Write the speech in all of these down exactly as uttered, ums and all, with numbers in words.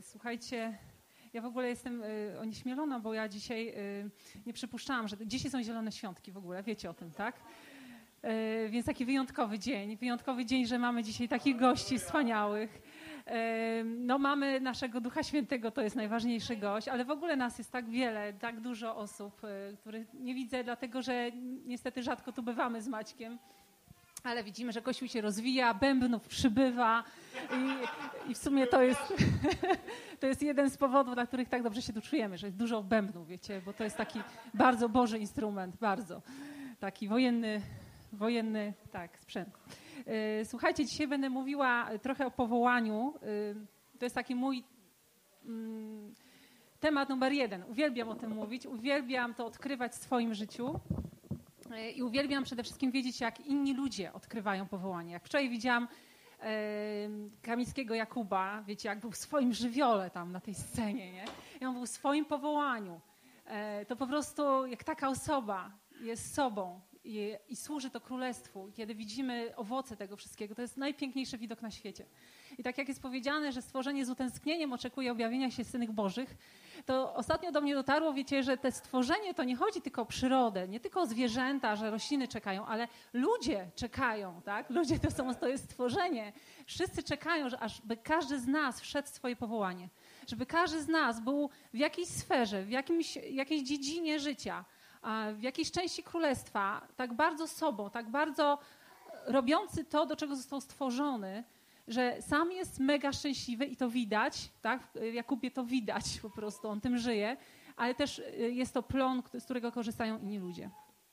Słuchajcie, ja w ogóle jestem onieśmielona, bo ja dzisiaj nie przypuszczałam, że dzisiaj są Zielone Świątki w ogóle, wiecie o tym, tak? Więc taki wyjątkowy dzień, wyjątkowy dzień, że mamy dzisiaj takich gości wspaniałych. No mamy naszego Ducha Świętego, to jest najważniejszy gość, ale w ogóle nas jest tak wiele, tak dużo osób, których nie widzę, dlatego że niestety rzadko tu bywamy z Maćkiem. Ale widzimy, że Kościół się rozwija, bębnów przybywa i, i w sumie to jest, to jest jeden z powodów, dla których tak dobrze się tu czujemy, że jest dużo bębnów, wiecie, bo to jest taki bardzo Boży instrument, bardzo taki wojenny, wojenny tak, sprzęt. Słuchajcie, dzisiaj będę mówiła trochę o powołaniu. To jest taki mój mm, temat numer jeden. Uwielbiam o tym mówić, uwielbiam to odkrywać w swoim życiu. I uwielbiam przede wszystkim wiedzieć, jak inni ludzie odkrywają powołanie. Jak wczoraj widziałam e, Kamińskiego Jakuba, wiecie, jak był w swoim żywiole tam na tej scenie, nie? I on był w swoim powołaniu. E, to po prostu jak taka osoba jest sobą i, i służy to królestwu. I kiedy widzimy owoce tego wszystkiego, to jest najpiękniejszy widok na świecie. I tak jak jest powiedziane, że stworzenie z utęsknieniem oczekuje objawienia się synych Bożych, to ostatnio do mnie dotarło, wiecie, że te stworzenie to nie chodzi tylko o przyrodę, nie tylko o zwierzęta, że rośliny czekają, ale ludzie czekają, tak? Ludzie to są, to jest stworzenie. Wszyscy czekają, że aż by każdy z nas wszedł w swoje powołanie. Żeby każdy z nas był w jakiejś sferze, w jakimś, jakiejś dziedzinie życia, w jakiejś części królestwa, tak bardzo sobą, tak bardzo robiący to, do czego został stworzony, że sam jest mega szczęśliwy i to widać, tak? W Jakubie to widać po prostu, on tym żyje, ale też jest to plon, z którego korzystają inni ludzie.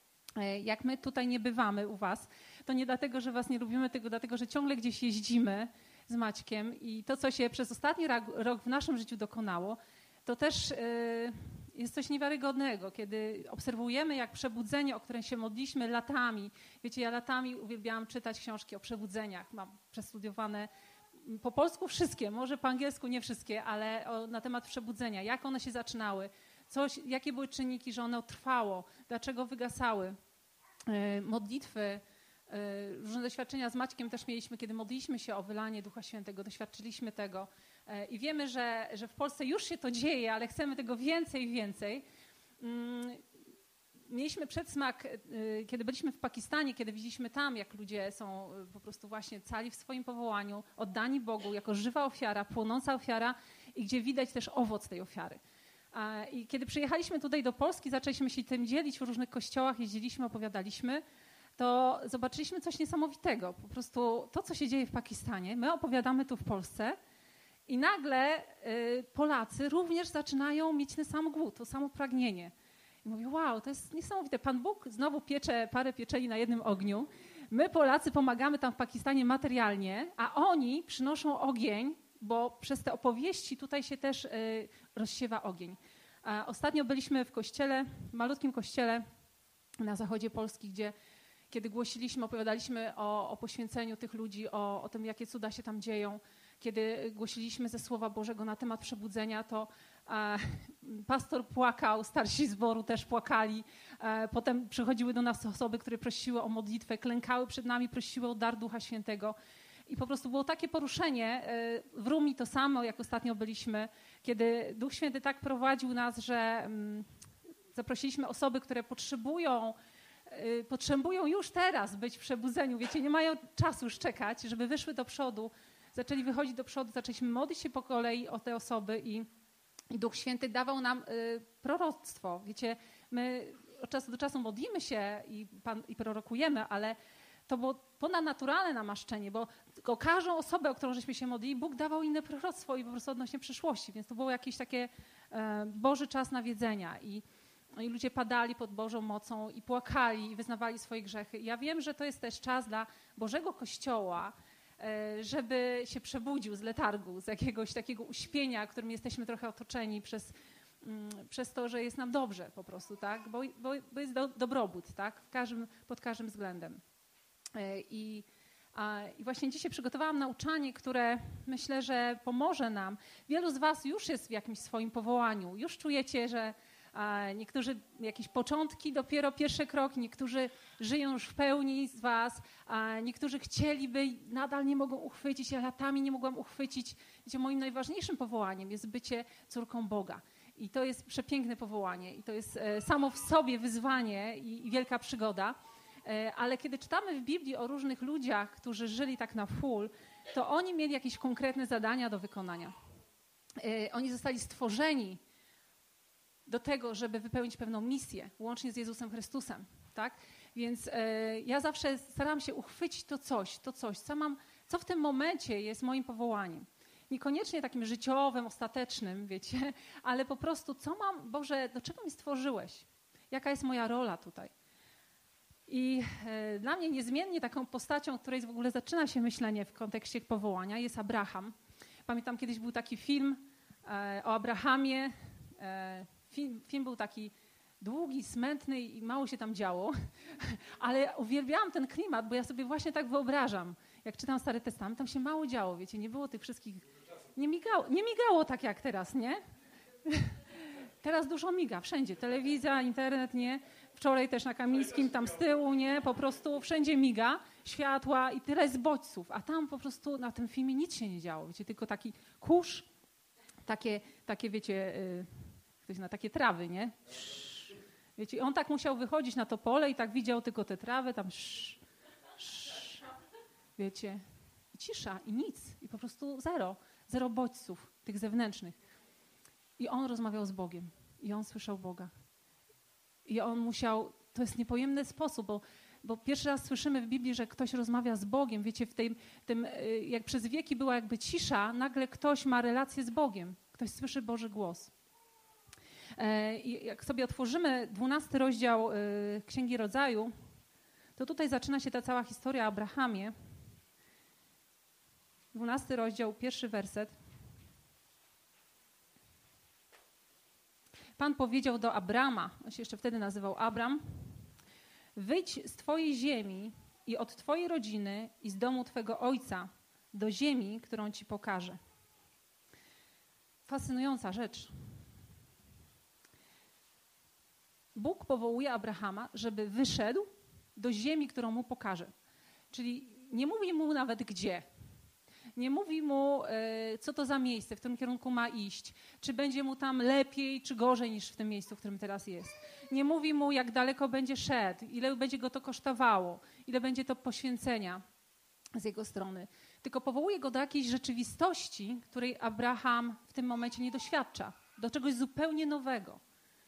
Jak my tutaj nie bywamy u was, to nie dlatego, że was nie lubimy, tylko dlatego, że ciągle gdzieś jeździmy z Maćkiem i to, co się przez ostatni rok w naszym życiu dokonało, to też jest coś niewiarygodnego, kiedy obserwujemy, jak przebudzenie, o którym się modliliśmy latami. Wiecie, ja latami uwielbiałam czytać książki o przebudzeniach. Mam przestudiowane po polsku wszystkie, może po angielsku nie wszystkie, ale o, na temat przebudzenia. Jak one się zaczynały, coś, jakie były czynniki, że one trwało, dlaczego wygasały. Yy, modlitwy, yy, różne doświadczenia z Maćkiem też mieliśmy, kiedy modliliśmy się o wylanie Ducha Świętego, doświadczyliśmy tego. I wiemy, że, że w Polsce już się to dzieje, ale chcemy tego więcej i więcej. Mieliśmy przedsmak, kiedy byliśmy w Pakistanie, kiedy widzieliśmy tam, jak ludzie są po prostu właśnie cali w swoim powołaniu, oddani Bogu jako żywa ofiara, płonąca ofiara i gdzie widać też owoc tej ofiary. I kiedy przyjechaliśmy tutaj do Polski, zaczęliśmy się tym dzielić w różnych kościołach, jeździliśmy, opowiadaliśmy, to zobaczyliśmy coś niesamowitego. Po prostu to, co się dzieje w Pakistanie, my opowiadamy tu w Polsce, i nagle y, Polacy również zaczynają mieć ten sam głód, to samo pragnienie. I mówię, wow, to jest niesamowite. Pan Bóg znowu piecze parę pieczeni na jednym ogniu. My Polacy pomagamy tam w Pakistanie materialnie, a oni przynoszą ogień, bo przez te opowieści tutaj się też y, rozsiewa ogień. A ostatnio byliśmy w kościele, w malutkim kościele na zachodzie Polski, gdzie kiedy głosiliśmy, opowiadaliśmy o, o poświęceniu tych ludzi, o, o tym, jakie cuda się tam dzieją. Kiedy głosiliśmy ze Słowa Bożego na temat przebudzenia, to e, pastor płakał, starsi zboru też płakali. E, potem przychodziły do nas osoby, które prosiły o modlitwę, klękały przed nami, prosiły o dar Ducha Świętego. I po prostu było takie poruszenie. E, w Rumi to samo, jak ostatnio byliśmy, kiedy Duch Święty tak prowadził nas, że mm, zaprosiliśmy osoby, które potrzebują e, potrzebują już teraz być w przebudzeniu. Wiecie, nie mają czasu już czekać, żeby wyszły do przodu. Zaczęli wychodzić do przodu, zaczęliśmy modlić się po kolei o te osoby i, i Duch Święty dawał nam y, proroctwo. Wiecie, my od czasu do czasu modlimy się i, pan, i prorokujemy, ale to było ponadnaturalne namaszczenie, bo o każdą osobę, o którą żeśmy się modlili, Bóg dawał inne proroctwo i po prostu odnośnie przyszłości, więc to było jakiś takie e, Boży czas nawiedzenia i, i ludzie padali pod Bożą mocą i płakali i wyznawali swoje grzechy. I ja wiem, że to jest też czas dla Bożego Kościoła, żeby się przebudził z letargu, z jakiegoś takiego uśpienia, którym jesteśmy trochę otoczeni przez, przez to, że jest nam dobrze po prostu, tak? Bo, bo, bo jest do, dobrobót, tak? W każdym, pod każdym względem. I, a, I właśnie dzisiaj przygotowałam nauczanie, które myślę, że pomoże nam. Wielu z was już jest w jakimś swoim powołaniu, już czujecie, że A niektórzy jakieś początki, dopiero pierwszy krok, niektórzy żyją już w pełni z was, a niektórzy chcieliby, nadal nie mogą uchwycić, ja latami nie mogłam uchwycić. Wiecie, moim najważniejszym powołaniem jest bycie córką Boga. I to jest przepiękne powołanie i to jest e, samo w sobie wyzwanie i, i wielka przygoda. E, ale kiedy czytamy w Biblii o różnych ludziach, którzy żyli tak na full, to oni mieli jakieś konkretne zadania do wykonania. E, oni zostali stworzeni do tego, żeby wypełnić pewną misję, łącznie z Jezusem Chrystusem, tak? Więc e, ja zawsze staram się uchwycić to coś, to coś, co mam, co w tym momencie jest moim powołaniem. Niekoniecznie takim życiowym, ostatecznym, wiecie, ale po prostu co mam, Boże, do czego mi stworzyłeś? Jaka jest moja rola tutaj? I e, dla mnie niezmiennie taką postacią, której w ogóle zaczyna się myślenie w kontekście powołania, jest Abraham. Pamiętam, kiedyś był taki film e, o Abrahamie. E, film, film był taki długi, smętny i mało się tam działo, ale uwielbiałam ten klimat, bo ja sobie właśnie tak wyobrażam. Jak czytam Stary Testament, tam się mało działo, wiecie, nie było tych wszystkich... Nie migało, nie migało tak jak teraz, nie? Teraz dużo miga, wszędzie. Telewizja, internet, nie? Wczoraj też na Kamińskim, tam z tyłu, nie? Po prostu wszędzie miga, światła i tyle z bodźców. A tam po prostu na tym filmie nic się nie działo, wiecie, tylko taki kurz, takie, takie wiecie, yy, ktoś na takie trawy, nie? Wiecie, on tak musiał wychodzić na to pole i tak widział tylko te trawy, tam sz, sz, wiecie, i cisza, i nic, i po prostu zero, zero bodźców tych zewnętrznych. I on rozmawiał z Bogiem, i on słyszał Boga. I on musiał, to jest niepojemny sposób, bo, bo pierwszy raz słyszymy w Biblii, że ktoś rozmawia z Bogiem, wiecie, w tym, tym, jak przez wieki była jakby cisza, nagle ktoś ma relację z Bogiem, ktoś słyszy Boży głos. I jak sobie otworzymy dwunasty rozdział Księgi Rodzaju, to tutaj zaczyna się ta cała historia o Abrahamie. dwunasty rozdział, pierwszy werset. Pan powiedział do Abrama, on się jeszcze wtedy nazywał Abram, wyjdź z twojej ziemi i od twojej rodziny i z domu twego ojca do ziemi, którą ci pokażę. Fascynująca rzecz. Bóg powołuje Abrahama, żeby wyszedł do ziemi, którą mu pokaże. Czyli nie mówi mu nawet gdzie. Nie mówi mu, co to za miejsce, w którym kierunku ma iść, czy będzie mu tam lepiej, czy gorzej niż w tym miejscu, w którym teraz jest. Nie mówi mu, jak daleko będzie szedł, ile będzie go to kosztowało, ile będzie to poświęcenia z jego strony. Tylko powołuje go do jakiejś rzeczywistości, której Abraham w tym momencie nie doświadcza, do czegoś zupełnie nowego.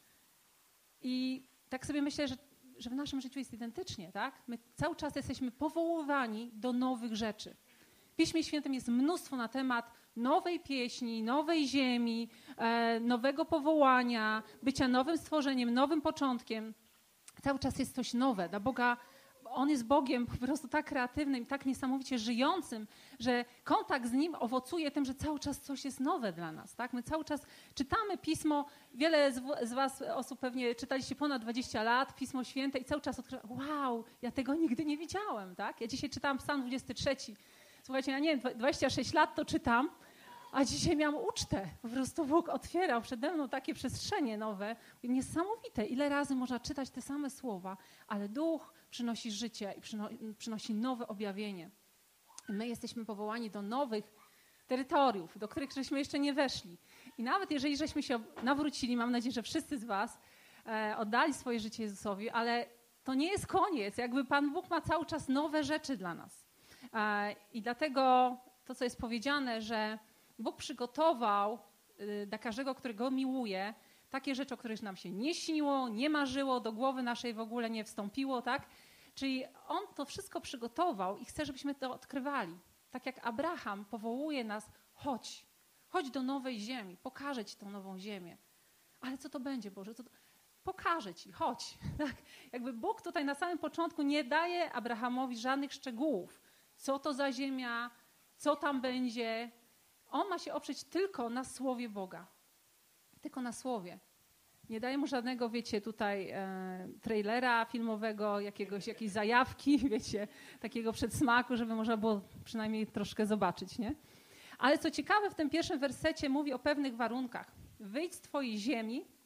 I tak sobie myślę, że, że w naszym życiu jest identycznie, tak? My cały czas jesteśmy powoływani do nowych rzeczy. W Piśmie Świętym jest mnóstwo na temat nowej pieśni, nowej ziemi, e, nowego powołania, bycia nowym stworzeniem, nowym początkiem. Cały czas jest coś nowe. Dla Boga, On jest Bogiem po prostu tak kreatywnym, tak niesamowicie żyjącym, że kontakt z Nim owocuje tym, że cały czas coś jest nowe dla nas. Tak? My cały czas czytamy Pismo, wiele z, w, z was osób pewnie czytaliście ponad dwadzieścia lat, Pismo Święte i cały czas odkrywa, wow, ja tego nigdy nie widziałem. Tak? Ja dzisiaj czytałam Psalm dwudziesty trzeci. Słuchajcie, ja nie wiem, dwadzieścia sześć lat to czytam, a dzisiaj miałam ucztę. Po prostu Bóg otwierał przede mną takie przestrzenie nowe. Niesamowite, ile razy można czytać te same słowa, ale Duch przynosi życie i przyno- przynosi nowe objawienie. I my jesteśmy powołani do nowych terytoriów, do których żeśmy jeszcze nie weszli. I nawet jeżeli żeśmy się nawrócili, mam nadzieję, że wszyscy z was e, oddali swoje życie Jezusowi, ale to nie jest koniec. Jakby Pan Bóg ma cały czas nowe rzeczy dla nas. E, I dlatego to, co jest powiedziane, że Bóg przygotował y, dla każdego, którego miłuje, takie rzeczy, o których nam się nie śniło, nie marzyło, do głowy naszej w ogóle nie wstąpiło, tak? Czyli On to wszystko przygotował i chce, żebyśmy to odkrywali. Tak jak Abraham powołuje nas, chodź, chodź do nowej ziemi, pokażę ci tą nową ziemię. Ale co to będzie, Boże? Co to... Pokażę ci, chodź. Tak? Jakby Bóg tutaj na samym początku nie daje Abrahamowi żadnych szczegółów. Co to za ziemia, co tam będzie. On ma się oprzeć tylko na słowie Boga. Tylko na słowie. Nie daje mu żadnego, wiecie, tutaj e, trailera filmowego, jakiegoś, jakiejś zajawki, wiecie, takiego przedsmaku, żeby można było przynajmniej troszkę zobaczyć, nie? Ale co ciekawe, w tym pierwszym wersecie mówi o pewnych warunkach. Wyjdź z twojej ziemi,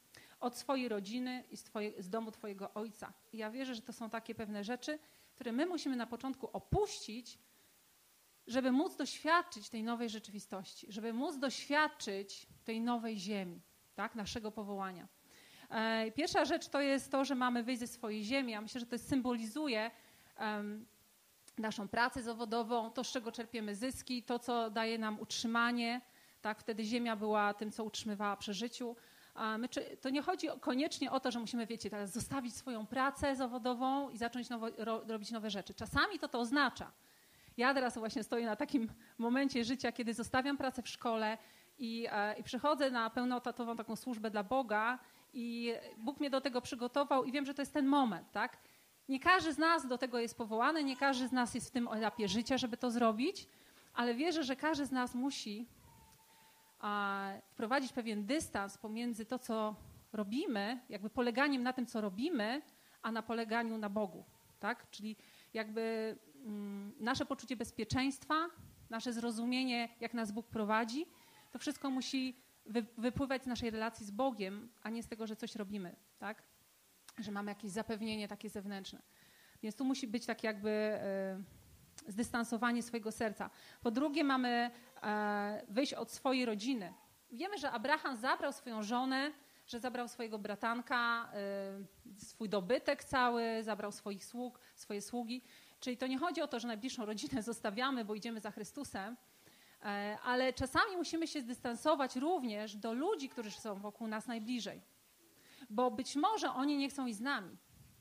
od swojej rodziny i z, twoje, z domu twojego ojca. I ja wierzę, że to są takie pewne rzeczy, które my musimy na początku opuścić, żeby móc doświadczyć tej nowej rzeczywistości, żeby móc doświadczyć tej nowej ziemi, tak, naszego powołania. E, pierwsza rzecz to jest to, że mamy wyjść ze swojej ziemi. Ja myślę, że to symbolizuje um, naszą pracę zawodową, to, z czego czerpiemy zyski, to, co daje nam utrzymanie. Tak, wtedy ziemia była tym, co utrzymywała przy życiu. A my, to nie chodzi koniecznie o to, że musimy, wiecie, teraz zostawić swoją pracę zawodową i zacząć nowo, ro, robić nowe rzeczy. Czasami to to oznacza. Ja teraz właśnie stoję na takim momencie życia, kiedy zostawiam pracę w szkole i, e, i przychodzę na pełnoetatową taką służbę dla Boga i Bóg mnie do tego przygotował i wiem, że to jest ten moment, tak? Nie każdy z nas do tego jest powołany, nie każdy z nas jest w tym etapie życia, żeby to zrobić, ale wierzę, że każdy z nas musi a, wprowadzić pewien dystans pomiędzy to, co robimy, jakby poleganiem na tym, co robimy, a na poleganiu na Bogu, tak? Czyli jakby mm, nasze poczucie bezpieczeństwa, nasze zrozumienie, jak nas Bóg prowadzi, to wszystko musi wy, wypływać z naszej relacji z Bogiem, a nie z tego, że coś robimy, tak? Że mamy jakieś zapewnienie takie zewnętrzne. Więc tu musi być tak jakby e, zdystansowanie swojego serca. Po drugie mamy e, wyjść od swojej rodziny. Wiemy, że Abraham zabrał swoją żonę, że zabrał swojego bratanka, e, swój dobytek cały, zabrał swoich sług, swoje sługi. Czyli to nie chodzi o to, że najbliższą rodzinę zostawiamy, bo idziemy za Chrystusem, e, ale czasami musimy się zdystansować również do ludzi, którzy są wokół nas najbliżej. Bo być może oni nie chcą iść z nami.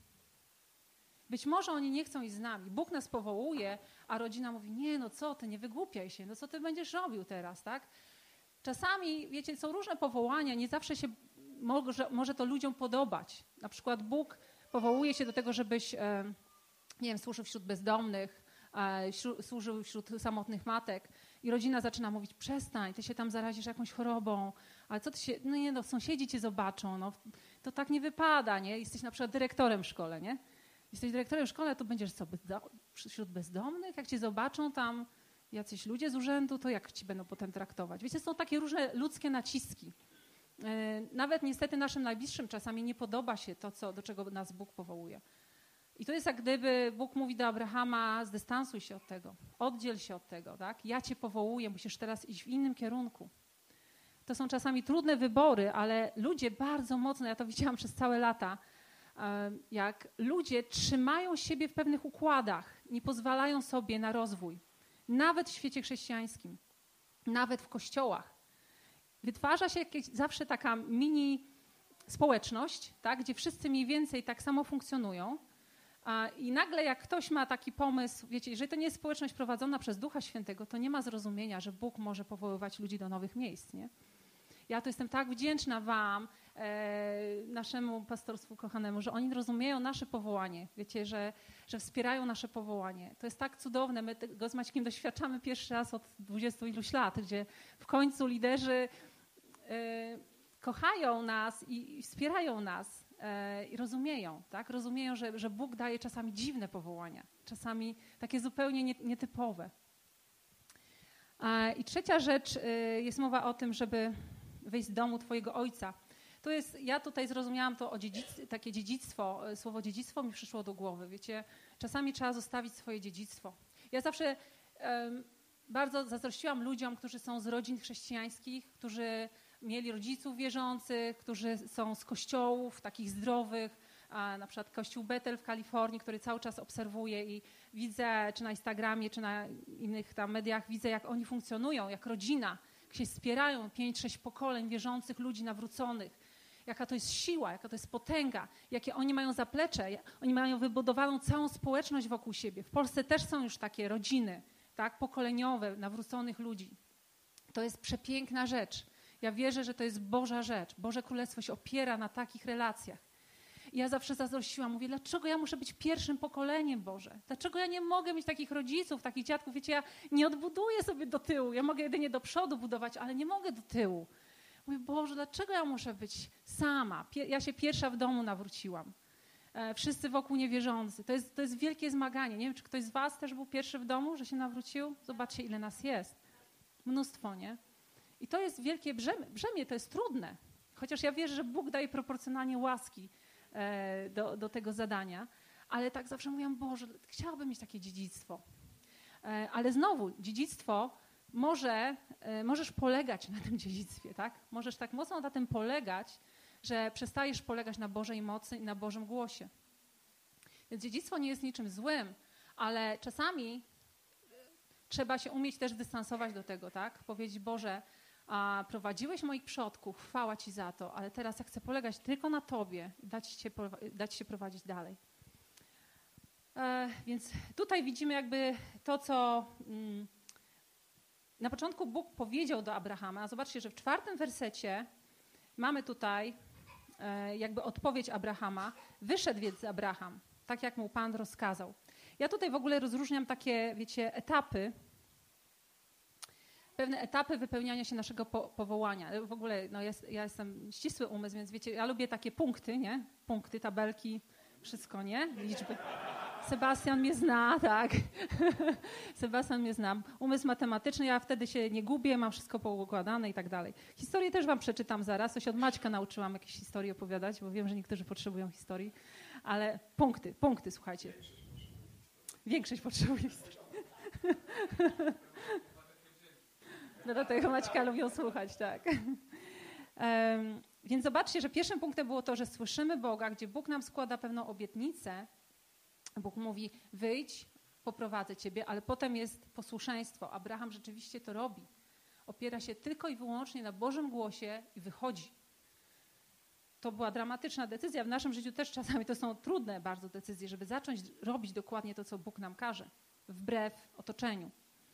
Być może oni nie chcą iść z nami. Bóg nas powołuje, a rodzina mówi, nie, no co ty, nie wygłupiaj się, no co ty będziesz robił teraz, tak? Czasami, wiecie, są różne powołania, nie zawsze się może, może to ludziom podobać. Na przykład Bóg powołuje się do tego, żebyś, e, nie wiem, służył wśród bezdomnych, e, wśród, służył wśród samotnych matek i rodzina zaczyna mówić, przestań, ty się tam zarazisz jakąś chorobą, ale co ty się, no nie, no sąsiedzi cię zobaczą, no to tak nie wypada, nie? Jesteś na przykład dyrektorem w szkole, nie? Jesteś dyrektorem w szkole, to będziesz co, wśród bezdomnych? Jak cię zobaczą tam jacyś ludzie z urzędu, to jak ci będą potem traktować? Wiecie, są takie różne ludzkie naciski. Nawet niestety naszym najbliższym czasami nie podoba się to, co, do czego nas Bóg powołuje. I to jest jak gdyby Bóg mówi do Abrahama, zdystansuj się od tego, oddziel się od tego, tak? Ja cię powołuję, musisz teraz iść w innym kierunku. To są czasami trudne wybory, ale ludzie bardzo mocno, ja to widziałam przez całe lata, jak ludzie trzymają siebie w pewnych układach, nie pozwalają sobie na rozwój. Nawet w świecie chrześcijańskim, nawet w kościołach. Wytwarza się jakieś, zawsze taka mini społeczność, tak, gdzie wszyscy mniej więcej tak samo funkcjonują. I nagle jak ktoś ma taki pomysł, wiecie, jeżeli to nie jest społeczność prowadzona przez Ducha Świętego, to nie ma zrozumienia, że Bóg może powoływać ludzi do nowych miejsc, nie? Ja to jestem tak wdzięczna wam, e, naszemu pastorstwu kochanemu, że oni rozumieją nasze powołanie. Wiecie, że, że wspierają nasze powołanie. To jest tak cudowne. My tego z Maćkiem doświadczamy pierwszy raz od dwudziestu iluś lat, gdzie w końcu liderzy e, kochają nas i, i wspierają nas e, i rozumieją, tak? Rozumieją, że, że Bóg daje czasami dziwne powołania, czasami takie zupełnie nie, nietypowe. E, I trzecia rzecz, e, jest mowa o tym, żeby wyjść z domu twojego ojca. To jest, ja tutaj zrozumiałam to o dziedzic, takie dziedzictwo, słowo dziedzictwo mi przyszło do głowy. Wiecie, czasami trzeba zostawić swoje dziedzictwo. Ja zawsze um, bardzo zazdrościłam ludziom, którzy są z rodzin chrześcijańskich, którzy mieli rodziców wierzących, którzy są z kościołów takich zdrowych, a na przykład kościół Bethel w Kalifornii, który cały czas obserwuję i widzę, czy na Instagramie, czy na innych tam mediach, widzę, jak oni funkcjonują, jak rodzina, się wspierają, pięć, sześć pokoleń wierzących ludzi nawróconych. Jaka to jest siła, jaka to jest potęga, jakie oni mają zaplecze. Oni mają wybudowaną całą społeczność wokół siebie. W Polsce też są już takie rodziny, tak, pokoleniowe, nawróconych ludzi. To jest przepiękna rzecz. Ja wierzę, że to jest Boża rzecz. Boże Królestwo się opiera na takich relacjach. I ja zawsze zazdrościłam, mówię, dlaczego ja muszę być pierwszym pokoleniem, Boże? Dlaczego ja nie mogę mieć takich rodziców, takich dziadków? Wiecie, ja nie odbuduję sobie do tyłu. Ja mogę jedynie do przodu budować, ale nie mogę do tyłu. Mówię, Boże, dlaczego ja muszę być sama? Ja się pierwsza w domu nawróciłam. Wszyscy wokół niewierzący. To jest, to jest wielkie zmaganie. Nie wiem, czy ktoś z was też był pierwszy w domu, że się nawrócił? Zobaczcie, ile nas jest. Mnóstwo, nie? I to jest wielkie brzemię, brzemię to jest trudne. Chociaż ja wierzę, że Bóg daje proporcjonalnie łaski e, do, do tego zadania, ale tak zawsze mówię, Boże, chciałabym mieć takie dziedzictwo. E, ale znowu, dziedzictwo może, e, możesz polegać na tym dziedzictwie, tak? Możesz tak mocno na tym polegać, że przestajesz polegać na Bożej mocy i na Bożym głosie. Więc dziedzictwo nie jest niczym złym, ale czasami trzeba się umieć też dystansować do tego, tak? Powiedzieć, Boże, a prowadziłeś moich przodków, chwała Ci za to, ale teraz ja chcę polegać tylko na Tobie i dać się, dać się prowadzić dalej. E, więc tutaj widzimy jakby to, co mm, na początku Bóg powiedział do Abrahama. Zobaczcie, że w czwartym wersecie mamy tutaj e, jakby odpowiedź Abrahama. Wyszedł więc Abraham, tak jak mu Pan rozkazał. Ja tutaj w ogóle rozróżniam takie, wiecie, etapy, pewne etapy wypełniania się naszego po, powołania. W ogóle no jest, ja jestem ścisły umysł, więc wiecie, ja lubię takie punkty, nie? Punkty, tabelki, wszystko, nie? Liczby. Sebastian mnie zna, tak. Sebastian mnie zna. Umysł matematyczny, ja wtedy się nie gubię, mam wszystko poukładane i tak dalej. Historię też wam przeczytam zaraz. To się od Maćka nauczyłam jakieś historie opowiadać, bo wiem, że niektórzy potrzebują historii. Ale punkty, punkty, słuchajcie. Większość potrzebuje historii. Dlatego Maćka lubią słuchać, tak. Um, więc zobaczcie, że pierwszym punktem było to, że słyszymy Boga, gdzie Bóg nam składa pewną obietnicę. Bóg mówi, wyjdź, poprowadzę ciebie, ale potem jest posłuszeństwo. Abraham rzeczywiście to robi. Opiera się tylko i wyłącznie na Bożym głosie i wychodzi. To była dramatyczna decyzja. W naszym życiu też czasami to są trudne bardzo decyzje, żeby zacząć robić dokładnie to, co Bóg nam każe, wbrew otoczeniu.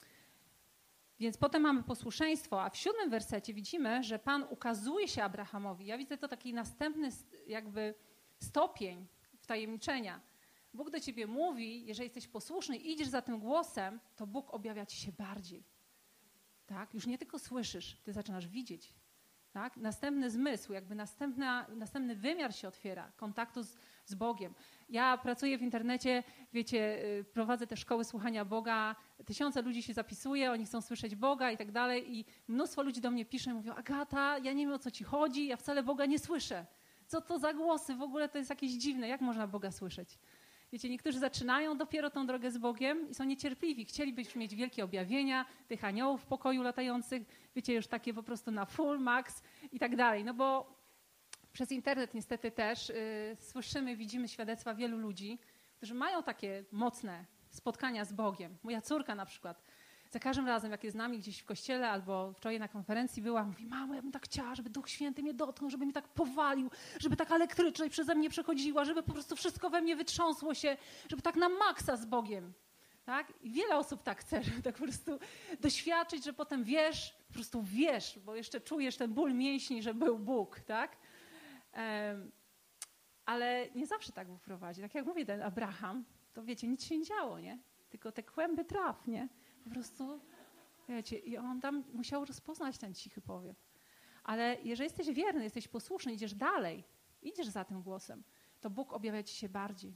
Więc potem mamy posłuszeństwo, a w siódmym wersecie widzimy, że Pan ukazuje się Abrahamowi. Ja widzę to taki następny jakby stopień wtajemniczenia. Bóg do ciebie mówi, jeżeli jesteś posłuszny i idziesz za tym głosem, to Bóg objawia ci się bardziej. Tak? Już nie tylko słyszysz, ty zaczynasz widzieć. Tak? Następny zmysł, jakby następna, następny wymiar się otwiera, kontaktu z, z Bogiem. Ja pracuję w internecie, wiecie, prowadzę te szkoły słuchania Boga, tysiące ludzi się zapisuje, oni chcą słyszeć Boga i tak dalej i mnóstwo ludzi do mnie pisze i mówią, Agata, ja nie wiem, o co ci chodzi, ja wcale Boga nie słyszę. Co to za głosy? W ogóle to jest jakieś dziwne, jak można Boga słyszeć? Wiecie, niektórzy zaczynają dopiero tą drogę z Bogiem i są niecierpliwi. Chcieliby już mieć wielkie objawienia, tych aniołów w pokoju latających, wiecie, już takie po prostu na full, max i tak dalej. No bo przez internet niestety też yy, słyszymy, widzimy świadectwa wielu ludzi, którzy mają takie mocne spotkania z Bogiem. Moja córka na przykład, za każdym razem, jak jest z nami gdzieś w kościele albo wczoraj na konferencji była, mówi, mamo, ja bym tak chciała, żeby Duch Święty mnie dotknął, żeby mnie tak powalił, żeby tak elektryczność przeze mnie przechodziła, żeby po prostu wszystko we mnie wytrząsło się, żeby tak na maksa z Bogiem. Tak? I wiele osób tak chce, żeby tak po prostu doświadczyć, że potem wiesz, po prostu wiesz, bo jeszcze czujesz ten ból mięśni, że był Bóg. Tak? Um, ale nie zawsze tak Bóg prowadzi. Tak jak mówię, ten Abraham, to wiecie, nic się nie działo, nie? Tylko te kłęby traw, nie? Po prostu, wiecie, i on tam musiał rozpoznać ten cichy powiew. Ale jeżeli jesteś wierny, jesteś posłuszny, idziesz dalej, idziesz za tym głosem, to Bóg objawia ci się bardziej.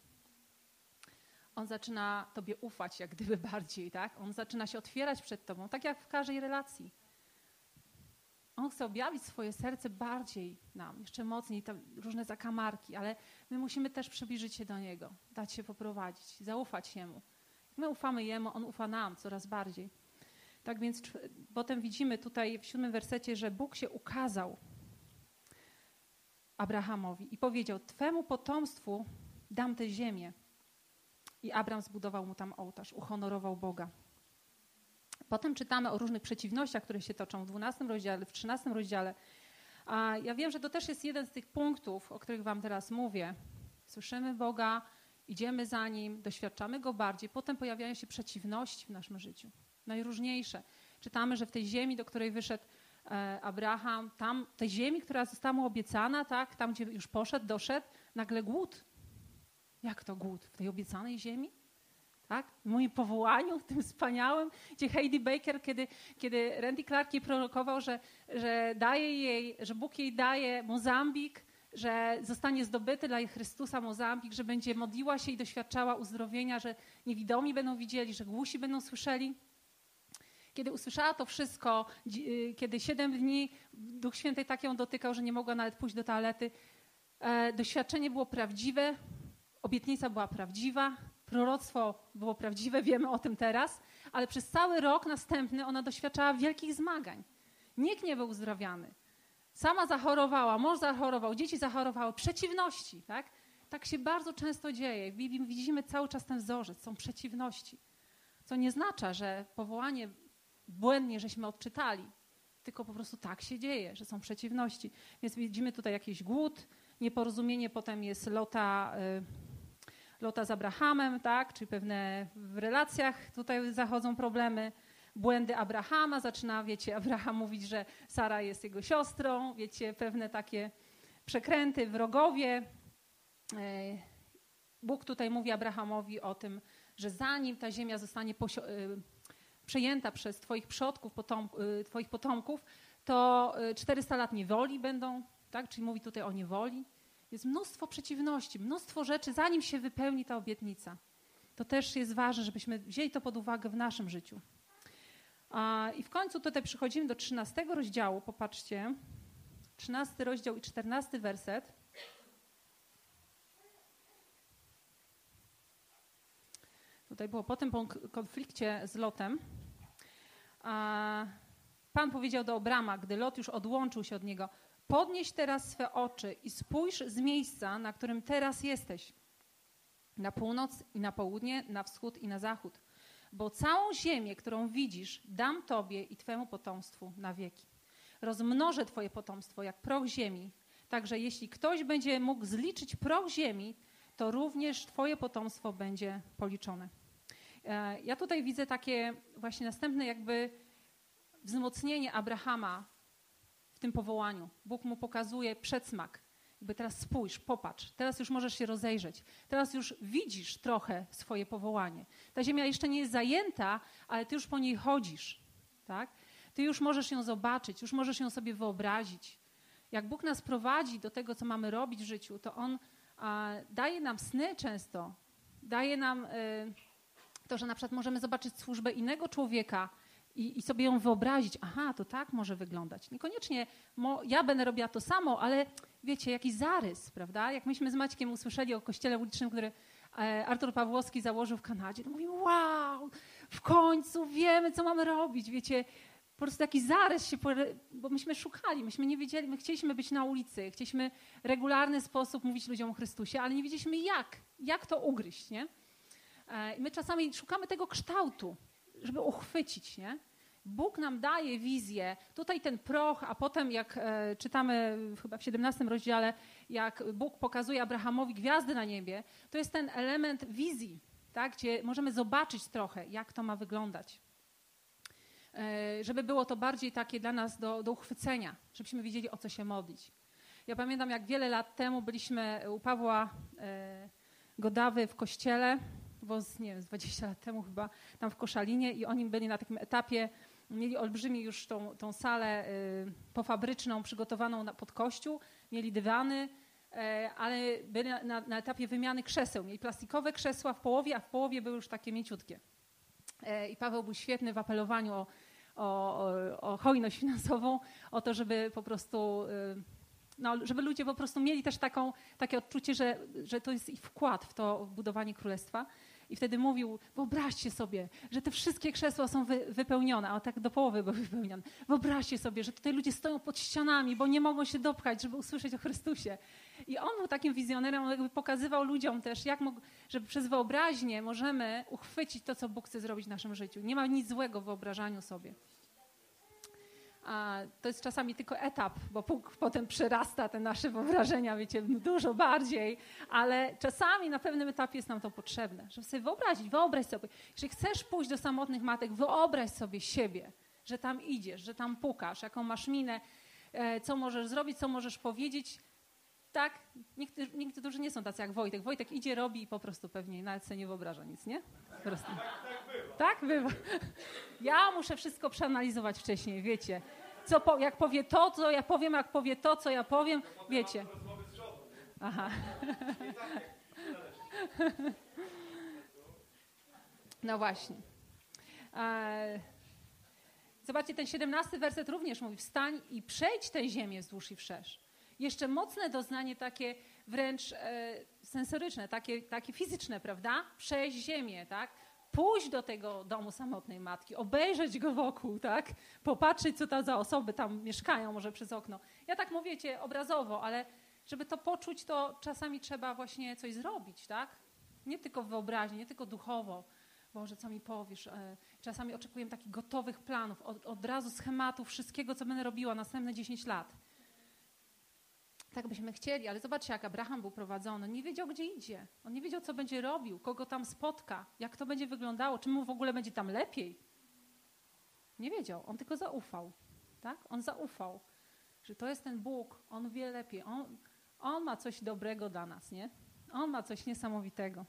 On zaczyna tobie ufać, jak gdyby bardziej, tak? On zaczyna się otwierać przed tobą, tak jak w każdej relacji. On chce objawić swoje serce bardziej nam, jeszcze mocniej, tam różne zakamarki, ale my musimy też przybliżyć się do Niego, dać się poprowadzić, zaufać Jemu. My ufamy Jemu, On ufa nam coraz bardziej. Tak więc potem widzimy tutaj w siódmym wersecie, że Bóg się ukazał Abrahamowi i powiedział, Twemu potomstwu dam tę ziemię. I Abram zbudował mu tam ołtarz, uhonorował Boga. Potem czytamy o różnych przeciwnościach, które się toczą w dwunastym rozdziale, w trzynastym rozdziale. A ja wiem, że to też jest jeden z tych punktów, o których wam teraz mówię. Słyszymy Boga, idziemy za Nim, doświadczamy Go bardziej. Potem pojawiają się przeciwności w naszym życiu. Najróżniejsze. Czytamy, że w tej ziemi, do której wyszedł e, Abraham, tam, tej ziemi, która została mu obiecana, tak, tam gdzie już poszedł, doszedł, nagle głód. Jak to głód? W tej obiecanej ziemi? Tak? W moim powołaniu, tym wspaniałym, gdzie Heidi Baker, kiedy, kiedy Randy Clark jej prorokował, że, że daje jej, że Bóg jej daje Mozambik, że zostanie zdobyty dla Chrystusa Mozambik, że będzie modliła się i doświadczała uzdrowienia, że niewidomi będą widzieli, że głusi będą słyszeli. Kiedy usłyszała to wszystko, kiedy siedem dni Duch Święty tak ją dotykał, że nie mogła nawet pójść do toalety, doświadczenie było prawdziwe, obietnica była prawdziwa, proroctwo było prawdziwe, wiemy o tym teraz, ale przez cały rok następny ona doświadczała wielkich zmagań. Nikt nie był uzdrawiany. Sama zachorowała, mąż zachorował, dzieci zachorowały, przeciwności, tak? Tak się bardzo często dzieje. W Biblii widzimy cały czas ten wzorzec, są przeciwności. Co nie oznacza, że powołanie błędnie żeśmy odczytali, tylko po prostu tak się dzieje, że są przeciwności. Więc widzimy tutaj jakiś głód, nieporozumienie, potem jest Lota, y, Lota z Abrahamem, tak? Czyli pewne w relacjach tutaj zachodzą problemy. Błędy Abrahama, zaczyna, wiecie, Abraham mówić, że Sara jest jego siostrą, wiecie, pewne takie przekręty, wrogowie. Bóg tutaj mówi Abrahamowi o tym, że zanim ta ziemia zostanie posio- przejęta przez twoich przodków, potom- twoich potomków, to czterysta lat niewoli będą, tak? Czyli mówi tutaj o niewoli. Jest mnóstwo przeciwności, mnóstwo rzeczy, zanim się wypełni ta obietnica. To też jest ważne, żebyśmy wzięli to pod uwagę w naszym życiu. I w końcu tutaj przechodzimy do trzynastego rozdziału, popatrzcie. trzynasty rozdział i czternasty werset. Tutaj było po tym konflikcie z Lotem. Pan powiedział do Abrama, gdy Lot już odłączył się od niego: podnieś teraz swe oczy i spójrz z miejsca, na którym teraz jesteś. Na północ i na południe, na wschód i na zachód. Bo całą ziemię, którą widzisz, dam tobie i twemu potomstwu na wieki. Rozmnożę twoje potomstwo jak proch ziemi, także jeśli ktoś będzie mógł zliczyć proch ziemi, to również twoje potomstwo będzie policzone. Ja tutaj widzę takie właśnie następne jakby wzmocnienie Abrahama w tym powołaniu. Bóg mu pokazuje przedsmak. Jakby teraz spójrz, popatrz, teraz już możesz się rozejrzeć. Teraz już widzisz trochę swoje powołanie. Ta ziemia jeszcze nie jest zajęta, ale ty już po niej chodzisz, tak? Ty już możesz ją zobaczyć, już możesz ją sobie wyobrazić. Jak Bóg nas prowadzi do tego, co mamy robić w życiu, to On a, daje nam sny często. Daje nam y, to, że na przykład możemy zobaczyć służbę innego człowieka i, i sobie ją wyobrazić. Aha, to tak może wyglądać. Niekoniecznie mo, ja będę robiła to samo, ale wiecie, jakiś zarys, prawda? Jak myśmy z Maćkiem usłyszeli o kościele ulicznym, który e, Artur Pawłowski założył w Kanadzie, to mówimy, wow, w końcu wiemy, co mamy robić, wiecie. Po prostu taki zarys się, bo myśmy szukali, myśmy nie wiedzieli, my chcieliśmy być na ulicy, chcieliśmy w regularny sposób mówić ludziom o Chrystusie, ale nie wiedzieliśmy jak, jak to ugryźć, nie? I my czasami szukamy tego kształtu, żeby uchwycić, nie? Bóg nam daje wizję, tutaj ten proch, a potem jak e, czytamy chyba w siedemnastym rozdziale, jak Bóg pokazuje Abrahamowi gwiazdy na niebie, to jest ten element wizji, tak? Gdzie możemy zobaczyć trochę, jak to ma wyglądać. Żeby było to bardziej takie dla nas do, do uchwycenia, żebyśmy wiedzieli, o co się modlić. Ja pamiętam, jak wiele lat temu byliśmy u Pawła e, Godawy w kościele, bo z, nie wiem, z dwadzieścia lat temu chyba, tam w Koszalinie i oni byli na takim etapie, mieli olbrzymi już tą, tą salę y, pofabryczną przygotowaną na, pod kościół, mieli dywany, y, ale byli na, na, na etapie wymiany krzeseł. Mieli plastikowe krzesła w połowie, a w połowie były już takie mięciutkie. Y, I Paweł był świetny w apelowaniu o, o, o, o hojność finansową, o to, żeby po prostu... Y, No, żeby ludzie po prostu mieli też taką, takie odczucie, że, że to jest ich wkład w to w budowanie królestwa. I wtedy mówił, wyobraźcie sobie, że te wszystkie krzesła są wy, wypełnione, a tak do połowy były wypełnione. Wyobraźcie sobie, że tutaj ludzie stoją pod ścianami, bo nie mogą się dopchać, żeby usłyszeć o Chrystusie. I on był takim wizjonerem, on jakby pokazywał ludziom też, jak mógł, że przez wyobraźnię możemy uchwycić to, co Bóg chce zrobić w naszym życiu. Nie ma nic złego w wyobrażaniu sobie. A to jest czasami tylko etap, bo Bóg potem przerasta te nasze wyobrażenia, wiecie, dużo bardziej, ale czasami na pewnym etapie jest nam to potrzebne, żeby sobie wyobrazić, wyobraź sobie, jeżeli chcesz pójść do samotnych matek, wyobraź sobie siebie, że tam idziesz, że tam pukasz, jaką masz minę, co możesz zrobić, co możesz powiedzieć. Tak, niektórzy, niektórzy nie są tacy jak Wojtek. Wojtek idzie, robi i po prostu pewnie nawet sobie nie wyobraża nic, nie? Po prostu. Tak, tak bywa. Ja muszę wszystko przeanalizować wcześniej, wiecie. Co po, jak powie to, co ja powiem, jak powie to, co ja powiem, wiecie. Aha. No właśnie. Zobaczcie, ten siedemnasty werset również mówi, wstań i przejdź tę ziemię wzdłuż i wszerz. Jeszcze mocne doznanie takie wręcz e, sensoryczne, takie, takie fizyczne, prawda? Przejść ziemię, tak? Pójść do tego domu samotnej matki, obejrzeć go wokół, tak? Popatrzeć, co to za osoby tam mieszkają, może przez okno. Ja tak mówię cię obrazowo, ale żeby to poczuć, to czasami trzeba właśnie coś zrobić, tak? Nie tylko w wyobraźni, nie tylko duchowo. Boże, co mi powiesz? Czasami oczekuję takich gotowych planów, od, od razu schematów wszystkiego, co będę robiła następne dziesięć lat. Tak byśmy chcieli, ale zobaczcie, jak Abraham był prowadzony. Nie wiedział, gdzie idzie. On nie wiedział, co będzie robił, kogo tam spotka, jak to będzie wyglądało, czy mu w ogóle będzie tam lepiej. Nie wiedział, on tylko zaufał. Tak? On zaufał, że to jest ten Bóg, On wie lepiej. On, on ma coś dobrego dla nas, nie? On ma coś niesamowitego.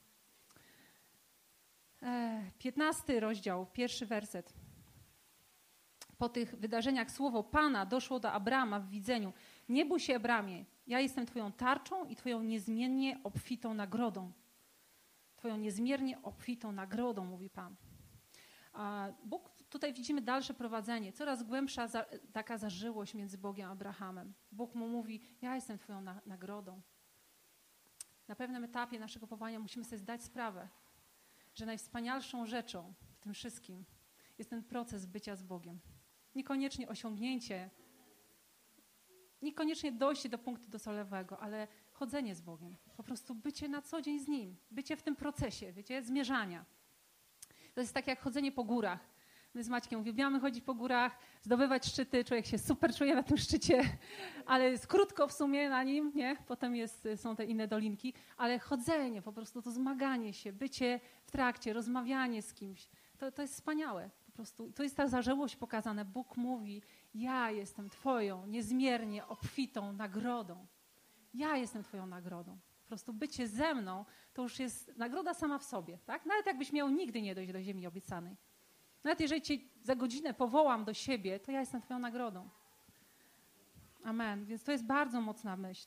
piętnasty rozdział, pierwszy werset. Po tych wydarzeniach słowo Pana doszło do Abrama w widzeniu. Nie bój się, Abramie, ja jestem twoją tarczą i twoją niezmiennie obfitą nagrodą. Twoją niezmiernie obfitą nagrodą, mówi Pan. A Bóg, tutaj widzimy dalsze prowadzenie, coraz głębsza za, taka zażyłość między Bogiem a Abrahamem. Bóg mu mówi, ja jestem twoją na, nagrodą. Na pewnym etapie naszego powołania musimy sobie zdać sprawę, że najwspanialszą rzeczą w tym wszystkim jest ten proces bycia z Bogiem. Niekoniecznie osiągnięcie, niekoniecznie dojście do punktu docelowego, ale chodzenie z Bogiem. Po prostu bycie na co dzień z Nim. Bycie w tym procesie, wiecie, zmierzania. To jest tak jak chodzenie po górach. My z Maćkiem uwielbiamy chodzić po górach, zdobywać szczyty, człowiek się super czuje na tym szczycie, ale jest krótko w sumie na nim, nie? Potem jest, są te inne dolinki, ale chodzenie, po prostu to zmaganie się, bycie w trakcie, rozmawianie z kimś, to, to jest wspaniałe. Po prostu to jest ta zażyłość pokazana. Bóg mówi, ja jestem twoją niezmiernie obfitą nagrodą. Ja jestem twoją nagrodą. Po prostu bycie ze mną to już jest nagroda sama w sobie, tak? Nawet jakbyś miał nigdy nie dojść do ziemi obiecanej. Nawet jeżeli cię za godzinę powołam do siebie, to ja jestem twoją nagrodą. Amen. Więc to jest bardzo mocna myśl.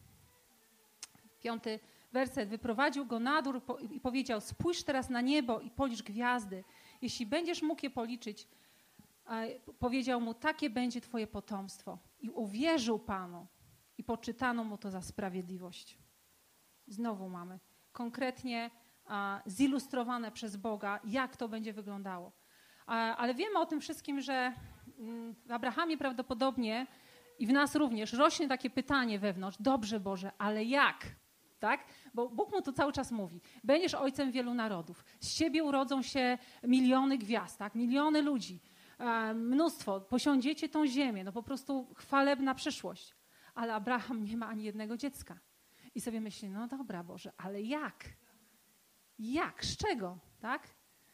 Piąty werset. Wyprowadził go na dór i powiedział, spójrz teraz na niebo i policz gwiazdy. Jeśli będziesz mógł je policzyć, powiedział mu, takie będzie twoje potomstwo. I uwierzył Panu i poczytano mu to za sprawiedliwość. Znowu mamy konkretnie a, zilustrowane przez Boga, jak to będzie wyglądało. A, ale wiemy o tym wszystkim, że mm, w Abrahamie prawdopodobnie i w nas również rośnie takie pytanie wewnątrz, dobrze Boże, ale jak? Tak? Bo Bóg mu to cały czas mówi, będziesz ojcem wielu narodów, z ciebie urodzą się miliony gwiazd, tak? Miliony ludzi, e, mnóstwo, posiądziecie tą ziemię, no po prostu chwalebna przyszłość. Ale Abraham nie ma ani jednego dziecka. I sobie myśli, no dobra Boże, ale jak? Jak? Z czego? Tak?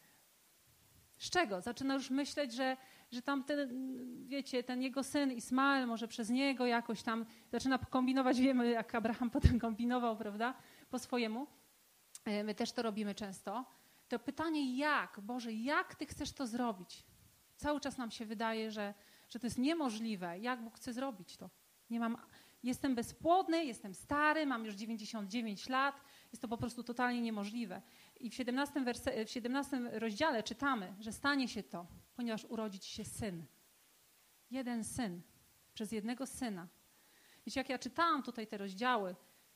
Z czego? Zaczyna już myśleć, że, że tam ten, wiecie, ten jego syn Ismael, może przez niego jakoś tam zaczyna kombinować. Wiemy, jak Abraham potem kombinował, prawda? Po swojemu. My też to robimy często. To pytanie jak? Boże, jak Ty chcesz to zrobić? Cały czas nam się wydaje, że, że to jest niemożliwe. Jak Bóg chce zrobić to? Nie mam... Jestem bezpłodny, jestem stary, mam już dziewięćdziesiąt dziewięć lat. Jest to po prostu totalnie niemożliwe. I w siedemnastym, werse, w siedemnastym rozdziale czytamy, że stanie się to, ponieważ urodzi ci się syn. Jeden syn. Przez jednego syna. Wiecie, jak ja czytałam tutaj te rozdziały,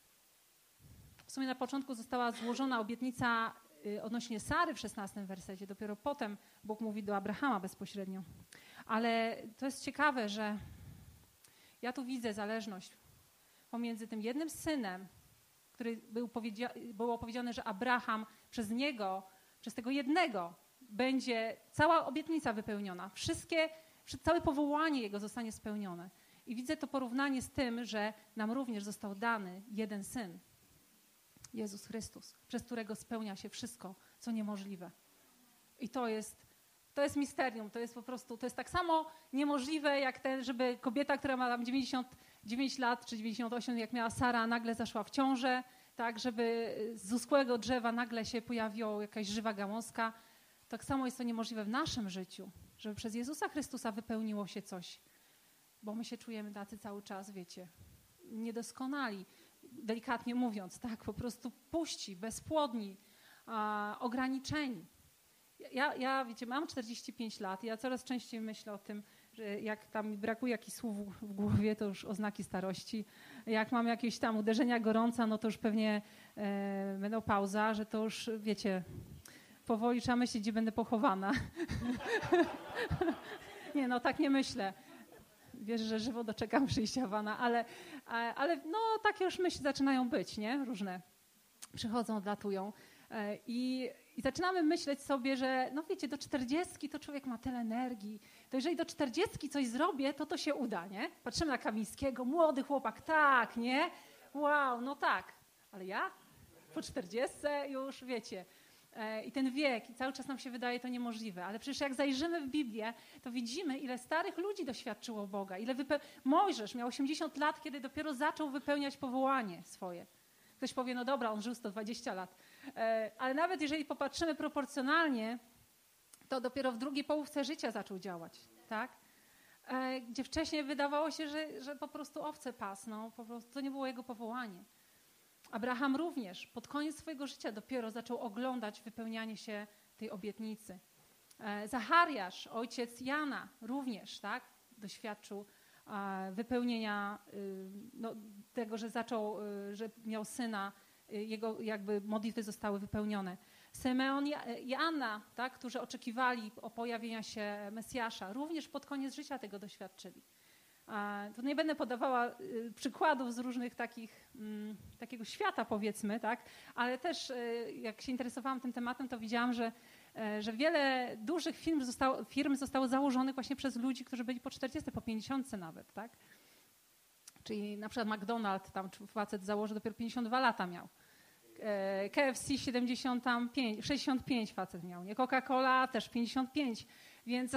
w sumie na początku została złożona obietnica odnośnie Sary w szesnastym wersecie. Dopiero potem Bóg mówi do Abrahama bezpośrednio. Ale to jest ciekawe, że ja tu widzę zależność pomiędzy tym jednym synem, który był powiedzia- było powiedziane, że Abraham przez niego, przez tego jednego będzie cała obietnica wypełniona. Wszystkie, całe powołanie jego zostanie spełnione. I widzę to porównanie z tym, że nam również został dany jeden syn, Jezus Chrystus, przez którego spełnia się wszystko, co niemożliwe. I to jest To jest misterium, to jest po prostu, to jest tak samo niemożliwe jak ten, żeby kobieta, która ma tam dziewięćdziesiąt dziewięć lat czy dziewięćdziesiąt osiem, jak miała Sara, nagle zaszła w ciążę, tak, żeby z uschłego drzewa nagle się pojawiła jakaś żywa gałązka. Tak samo jest to niemożliwe w naszym życiu, żeby przez Jezusa Chrystusa wypełniło się coś, bo my się czujemy tacy cały czas, wiecie, niedoskonali, delikatnie mówiąc, tak, po prostu puści, bezpłodni, a, ograniczeni. Ja, ja, wiecie, mam czterdzieści pięć lat i ja coraz częściej myślę o tym, że jak tam mi brakuje jakichś słów w głowie, to już oznaki starości. Jak mam jakieś tam uderzenia gorąca, no to już pewnie e, menopauza, że to już, wiecie, powoli trzeba myśleć, gdzie będę pochowana. Nie, no tak nie myślę. Wierzę, że żywo doczekam przyjścia Pana, ale, ale no takie już myśli zaczynają być, nie? Różne. Przychodzą, odlatują. I, I zaczynamy myśleć sobie, że no wiecie, do czterdziestki to człowiek ma tyle energii, to jeżeli do czterdziestki coś zrobię, to to się uda, nie? Patrzymy na Kamińskiego, młody chłopak, tak, nie? Wow, no tak. Ale ja? Po czterdziestce już, wiecie. I ten wiek, i cały czas nam się wydaje to niemożliwe, ale przecież jak zajrzymy w Biblię, to widzimy, ile starych ludzi doświadczyło Boga. Ile wype- Mojżesz miał osiemdziesiąt lat, kiedy dopiero zaczął wypełniać powołanie swoje. Ktoś powie, no dobra, on żył sto dwadzieścia lat. Ale nawet jeżeli popatrzymy proporcjonalnie, to dopiero w drugiej połówce życia zaczął działać, tak? Gdzie wcześniej wydawało się, że, że po prostu owce pasną, po prostu to nie było jego powołanie. Abraham również pod koniec swojego życia dopiero zaczął oglądać wypełnianie się tej obietnicy. Zachariasz, ojciec Jana, również tak, doświadczył wypełnienia no, tego, że zaczął, że miał syna, jego jakby modlitwy zostały wypełnione. Symeon i Anna, tak, którzy oczekiwali o pojawienia się Mesjasza, również pod koniec życia tego doświadczyli. To nie będę podawała przykładów z różnych takich, takiego świata, powiedzmy, tak, ale też jak się interesowałam tym tematem, to widziałam, że, że wiele dużych firm zostało, firm zostało założonych właśnie przez ludzi, którzy byli po czterdziestce, po pięćdziesiątce nawet, tak. Czyli na przykład McDonald's, tam facet założył, dopiero pięćdziesiąt dwa lata miał. K F C siedemdziesiąt pięć, sześćdziesiąt pięć facet miał, nie? Coca-Cola też pięćdziesiąt pięć, więc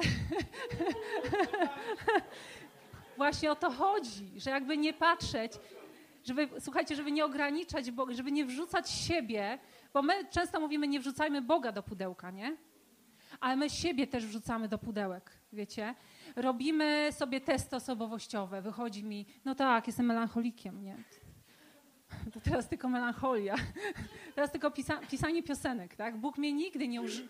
właśnie o to chodzi, że jakby nie patrzeć, żeby, słuchajcie, żeby nie ograniczać Boga, żeby nie wrzucać siebie, bo my często mówimy, nie wrzucajmy Boga do pudełka, nie? Ale my siebie też wrzucamy do pudełek, wiecie? Robimy sobie testy osobowościowe, wychodzi mi, no tak, jestem melancholikiem, nie? To teraz tylko melancholia. Teraz tylko pisa- pisanie piosenek, tak? Bóg mnie nigdy nie użył.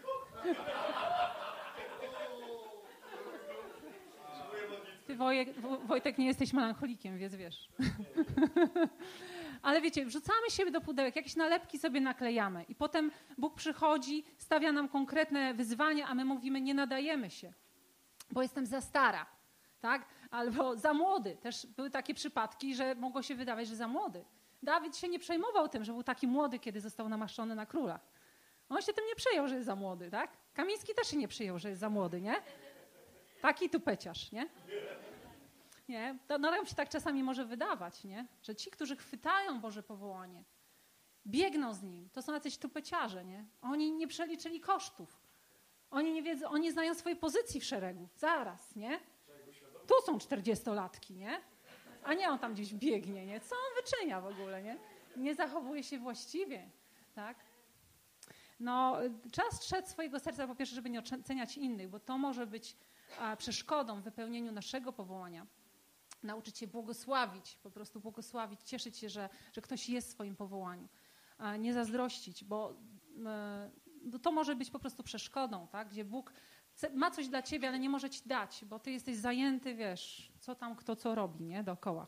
Ty, Wojek, Wojtek, nie jesteś melancholikiem, więc wiesz. Ale wiecie, wrzucamy siebie do pudełek, jakieś nalepki sobie naklejamy i potem Bóg przychodzi, stawia nam konkretne wyzwania, a my mówimy, nie nadajemy się, bo jestem za stara, tak? Albo za młody. Też były takie przypadki, że mogło się wydawać, że za młody. Dawid się nie przejmował tym, że był taki młody, kiedy został namaszczony na króla. On się tym nie przejął, że jest za młody, tak? Kamiński też się nie przyjął, że jest za młody, nie? Taki tupeciarz, nie? Nie? To no, nam się tak czasami może wydawać, nie? Że ci, którzy chwytają Boże powołanie, biegną z nim, to są jacyś tupeciarze, nie? Oni nie przeliczyli kosztów. Oni nie wiedzą, oni znają swojej pozycji w szeregu. Zaraz, nie? Tu są czterdziestolatki, nie? A nie on tam gdzieś biegnie, nie? Co on wyczynia w ogóle, nie? Nie zachowuje się właściwie, tak? No, trzeba strzec swojego serca, po pierwsze, żeby nie oceniać innych, bo to może być a, przeszkodą w wypełnieniu naszego powołania. Nauczyć się błogosławić, po prostu błogosławić, cieszyć się, że, że ktoś jest w swoim powołaniu. A nie zazdrościć, bo e, to może być po prostu przeszkodą, tak? Gdzie Bóg ma coś dla ciebie, ale nie może ci dać, bo ty jesteś zajęty, wiesz, co tam kto co robi, nie? Dookoła.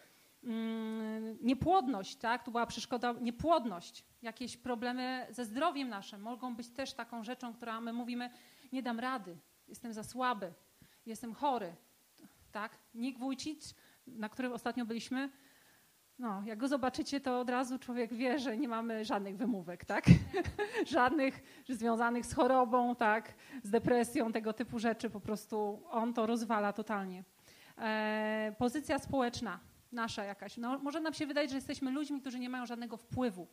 Mm, niepłodność, tak? Tu była przeszkoda, niepłodność. Jakieś problemy ze zdrowiem naszym mogą być też taką rzeczą, która my mówimy, nie dam rady, jestem za słaby, jestem chory, tak? Nick Wójcicz, na którym ostatnio byliśmy, no, jak go zobaczycie, to od razu człowiek wie, że nie mamy żadnych wymówek, tak? Żadnych związanych z chorobą, tak? Z depresją, tego typu rzeczy, po prostu on to rozwala totalnie. E, pozycja społeczna nasza jakaś. No, może nam się wydaje, że jesteśmy ludźmi, którzy nie mają żadnego wpływu,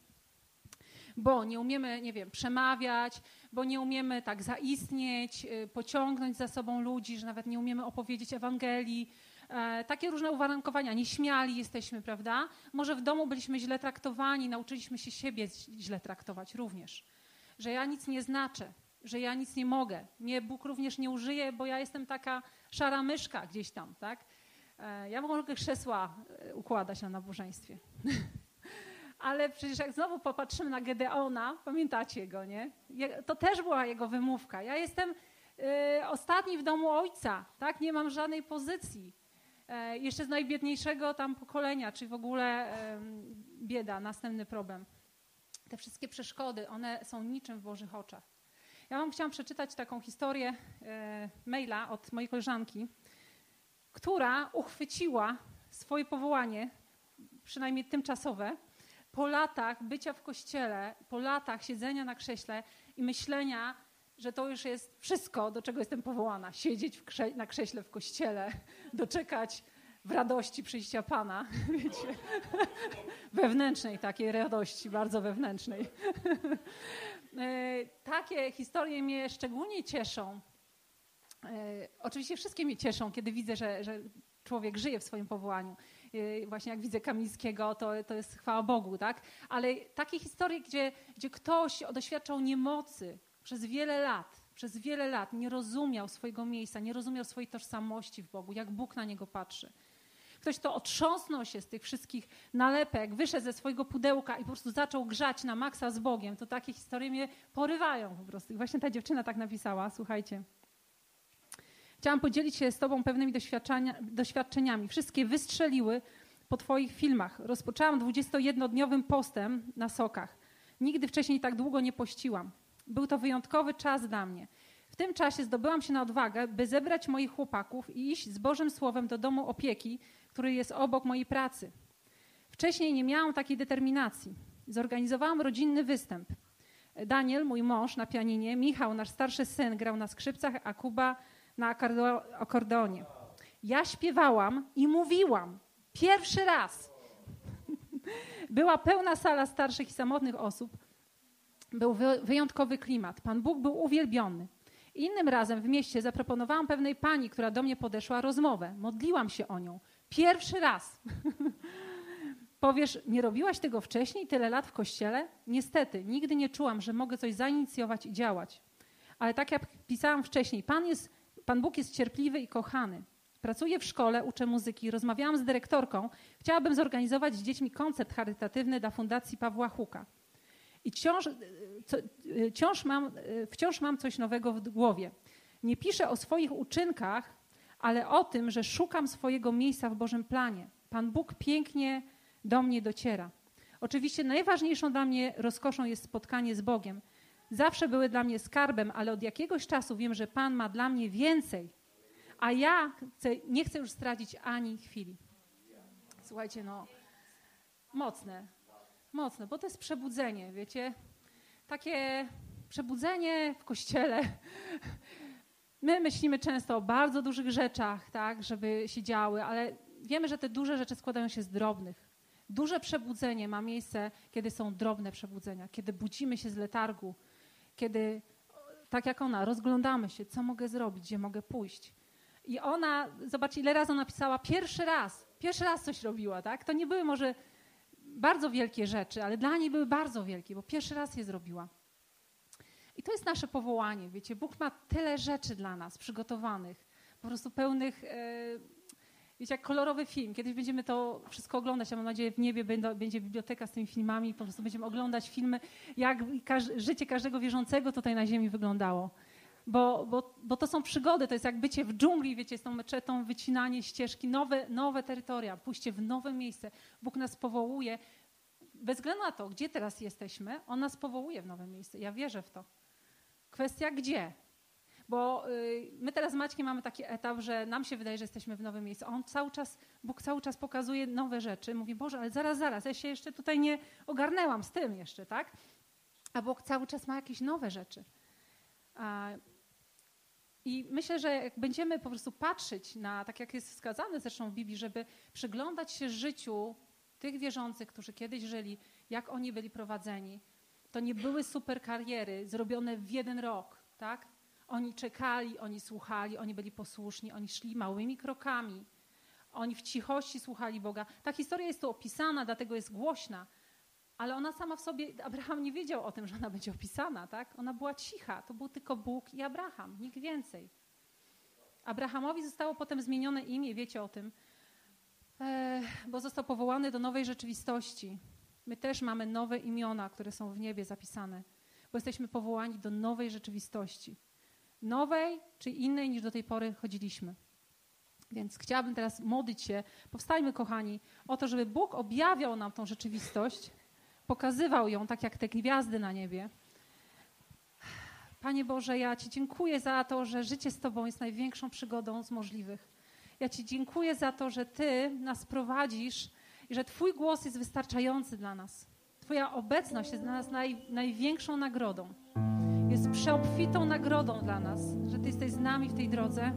bo nie umiemy, nie wiem, przemawiać, bo nie umiemy tak zaistnieć, pociągnąć za sobą ludzi, że nawet nie umiemy opowiedzieć Ewangelii. E, takie różne uwarunkowania, nieśmiali jesteśmy, prawda? Może w domu byliśmy źle traktowani, nauczyliśmy się siebie źle traktować również. Że ja nic nie znaczę, że ja nic nie mogę. Mnie Bóg również nie użyje, bo ja jestem taka szara myszka gdzieś tam, tak? E, ja mogę krzesła układać na nabożeństwie. ale przecież jak znowu popatrzymy na Gedeona, pamiętacie go, nie? To też była jego wymówka. Ja jestem y, ostatni w domu ojca, tak? Nie mam żadnej pozycji. E, jeszcze z najbiedniejszego tam pokolenia, czy w ogóle y, bieda, następny problem. Te wszystkie przeszkody, one są niczym w Bożych oczach. Ja wam chciałam przeczytać taką historię e, maila od mojej koleżanki, która uchwyciła swoje powołanie, przynajmniej tymczasowe, po latach bycia w kościele, po latach siedzenia na krześle i myślenia, że to już jest wszystko, do czego jestem powołana. Siedzieć w krze- na krześle w kościele, doczekać w radości przyjścia Pana, wiecie, wewnętrznej takiej radości, bardzo wewnętrznej. Takie historie mnie szczególnie cieszą. Oczywiście wszystkie mnie cieszą, kiedy widzę, że, że człowiek żyje w swoim powołaniu. Właśnie jak widzę Kamińskiego, to, to jest chwała Bogu, tak? Ale takie historie, gdzie, gdzie ktoś doświadczał niemocy przez wiele lat, przez wiele lat nie rozumiał swojego miejsca, nie rozumiał swojej tożsamości w Bogu, jak Bóg na niego patrzy. Ktoś, kto otrząsnął się z tych wszystkich nalepek, wyszedł ze swojego pudełka i po prostu zaczął grzać na maksa z Bogiem, to takie historie mnie porywają po prostu. I właśnie ta dziewczyna tak napisała, słuchajcie. Chciałam podzielić się z tobą pewnymi doświadczeniami. Wszystkie wystrzeliły po twoich filmach. Rozpoczęłam dwudziestojednodniowym postem na Sokach. Nigdy wcześniej tak długo nie pościłam. Był to wyjątkowy czas dla mnie. W tym czasie zdobyłam się na odwagę, by zebrać moich chłopaków i iść z Bożym Słowem do domu opieki, który jest obok mojej pracy. Wcześniej nie miałam takiej determinacji. Zorganizowałam rodzinny występ. Daniel, mój mąż, na pianinie, Michał, nasz starszy syn, grał na skrzypcach, a Kuba na akordeonie. Ja śpiewałam i mówiłam. Pierwszy raz. Była pełna sala starszych i samotnych osób. Był wyjątkowy klimat. Pan Bóg był uwielbiony. Innym razem w mieście zaproponowałam pewnej pani, która do mnie podeszła, rozmowę. Modliłam się o nią. Pierwszy raz. Powiesz, nie robiłaś tego wcześniej, tyle lat w kościele? Niestety, nigdy nie czułam, że mogę coś zainicjować i działać. Ale tak jak pisałam wcześniej, Pan, jest, Pan Bóg jest cierpliwy i kochany. Pracuję w szkole, uczę muzyki, rozmawiałam z dyrektorką. Chciałabym zorganizować z dziećmi koncert charytatywny dla Fundacji Pawła Huka. I wciąż, co, wciąż, mam, wciąż mam coś nowego w głowie. Nie piszę o swoich uczynkach, ale o tym, że szukam swojego miejsca w Bożym planie. Pan Bóg pięknie do mnie dociera. Oczywiście najważniejszą dla mnie rozkoszą jest spotkanie z Bogiem. Zawsze były dla mnie skarbem, ale od jakiegoś czasu wiem, że Pan ma dla mnie więcej. A ja chcę, nie chcę już stracić ani chwili. Słuchajcie, no, mocne, mocne, bo to jest przebudzenie, wiecie? Takie przebudzenie w kościele. My myślimy często o bardzo dużych rzeczach, tak, żeby się działy, ale wiemy, że te duże rzeczy składają się z drobnych. Duże przebudzenie ma miejsce, kiedy są drobne przebudzenia, kiedy budzimy się z letargu, kiedy, tak jak ona, rozglądamy się, co mogę zrobić, gdzie mogę pójść. I ona, zobaczcie, ile razy ona pisała, pierwszy raz, pierwszy raz coś robiła, tak? To nie były może bardzo wielkie rzeczy, ale dla niej były bardzo wielkie, bo pierwszy raz je zrobiła. I to jest nasze powołanie, wiecie, Bóg ma tyle rzeczy dla nas przygotowanych, po prostu pełnych, e, wiecie, jak kolorowy film. Kiedyś będziemy to wszystko oglądać, ja mam nadzieję, w niebie będą, będzie biblioteka z tymi filmami, po prostu będziemy oglądać filmy, jak każ, życie każdego wierzącego tutaj na ziemi wyglądało. Bo, bo, bo to są przygody, to jest jak bycie w dżungli, wiecie, z tą meczetą, wycinanie ścieżki, nowe, nowe terytoria, pójście w nowe miejsce. Bóg nas powołuje, bez względu na to, gdzie teraz jesteśmy, On nas powołuje w nowe miejsce. Ja wierzę w to. Kwestia gdzie? Bo y, my teraz z Maćkiem mamy taki etap, że nam się wydaje, że jesteśmy w nowym miejscu. On cały czas, Bóg cały czas pokazuje nowe rzeczy. Mówi, Boże, ale zaraz, zaraz, ja się jeszcze tutaj nie ogarnęłam z tym jeszcze, tak? A Bóg cały czas ma jakieś nowe rzeczy. A, I myślę, że jak będziemy po prostu patrzeć na, tak jak jest wskazane zresztą w Biblii, żeby przyglądać się życiu tych wierzących, którzy kiedyś żyli, jak oni byli prowadzeni, to nie były super kariery zrobione w jeden rok, tak? Oni czekali, oni słuchali, oni byli posłuszni, oni szli małymi krokami, oni w cichości słuchali Boga. Ta historia jest tu opisana, dlatego jest głośna, ale ona sama w sobie, Abraham nie wiedział o tym, że ona będzie opisana, tak? Ona była cicha, to był tylko Bóg i Abraham, nikt więcej. Abrahamowi zostało potem zmienione imię, wiecie o tym, e, bo został powołany do nowej rzeczywistości. My też mamy nowe imiona, które są w niebie zapisane, bo jesteśmy powołani do nowej rzeczywistości. Nowej czy innej niż do tej pory chodziliśmy. Więc chciałabym teraz modlić się, powstajmy kochani, o to, żeby Bóg objawiał nam tą rzeczywistość, pokazywał ją tak jak te gwiazdy na niebie. Panie Boże, ja Ci dziękuję za to, że życie z Tobą jest największą przygodą z możliwych. Ja Ci dziękuję za to, że Ty nas prowadzisz i że Twój głos jest wystarczający dla nas. Twoja obecność jest dla nas naj, największą nagrodą. Jest przeobfitą nagrodą dla nas, że Ty jesteś z nami w tej drodze.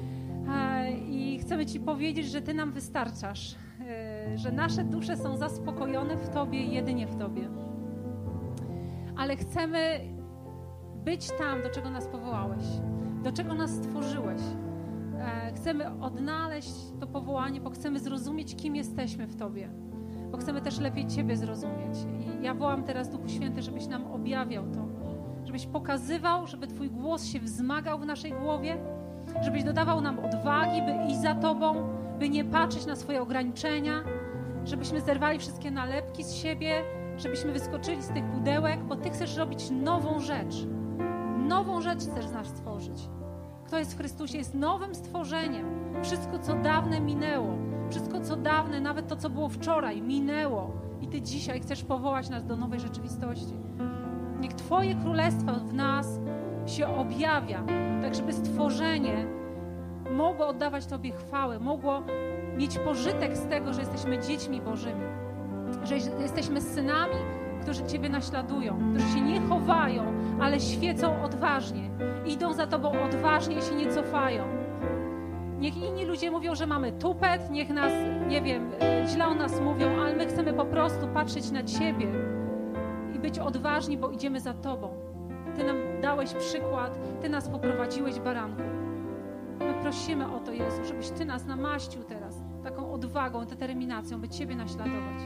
I chcemy Ci powiedzieć, że Ty nam wystarczasz, że nasze dusze są zaspokojone w Tobie, jedynie w Tobie. Ale chcemy być tam, do czego nas powołałeś, do czego nas stworzyłeś. Chcemy odnaleźć to powołanie, bo chcemy zrozumieć, kim jesteśmy w Tobie, bo chcemy też lepiej Ciebie zrozumieć. I ja wołam teraz, Duchu Święty, żebyś nam objawiał to, żebyś pokazywał, żeby Twój głos się wzmagał w naszej głowie, żebyś dodawał nam odwagi, by iść za Tobą, by nie patrzeć na swoje ograniczenia, żebyśmy zerwali wszystkie nalepki z siebie, żebyśmy wyskoczyli z tych pudełek, bo Ty chcesz robić nową rzecz. Nową rzecz chcesz z nas stworzyć. Kto jest w Chrystusie, jest nowym stworzeniem. Wszystko, co dawne, minęło. Wszystko, co dawne, nawet to, co było wczoraj, minęło. I Ty dzisiaj chcesz powołać nas do nowej rzeczywistości. Niech Twoje królestwo w nas się objawia, tak żeby stworzenie mogło oddawać Tobie chwałę, mogło mieć pożytek z tego, że jesteśmy dziećmi Bożymi, że jesteśmy synami, którzy Ciebie naśladują, którzy się nie chowają, ale świecą odważnie, idą za Tobą odważnie i się nie cofają. Niech inni ludzie mówią, że mamy tupet, niech nas, nie wiem, źle o nas mówią, ale my chcemy po prostu patrzeć na Ciebie i być odważni, bo idziemy za Tobą. Ty nam dałeś przykład, Ty nas poprowadziłeś, baranku. My prosimy o to, Jezu, żebyś Ty nas namaścił teraz taką odwagą, determinacją, by Ciebie naśladować.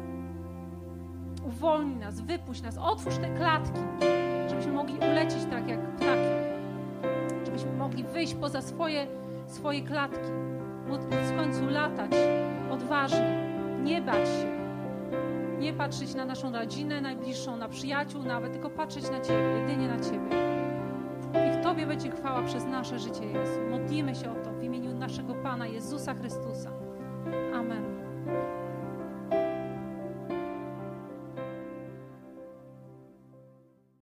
Uwolnij nas, wypuść nas, otwórz te klatki, żebyśmy mogli ulecieć tak jak ptaki, żebyśmy mogli wyjść poza swoje, swoje klatki, móc w końcu latać odważnie, nie bać się, nie patrzeć na naszą rodzinę najbliższą, na przyjaciół nawet, tylko patrzeć na Ciebie, jedynie na Ciebie. Niech Tobie będzie chwała przez nasze życie, Jezu. Modlimy się o to w imieniu naszego Pana Jezusa Chrystusa. Amen.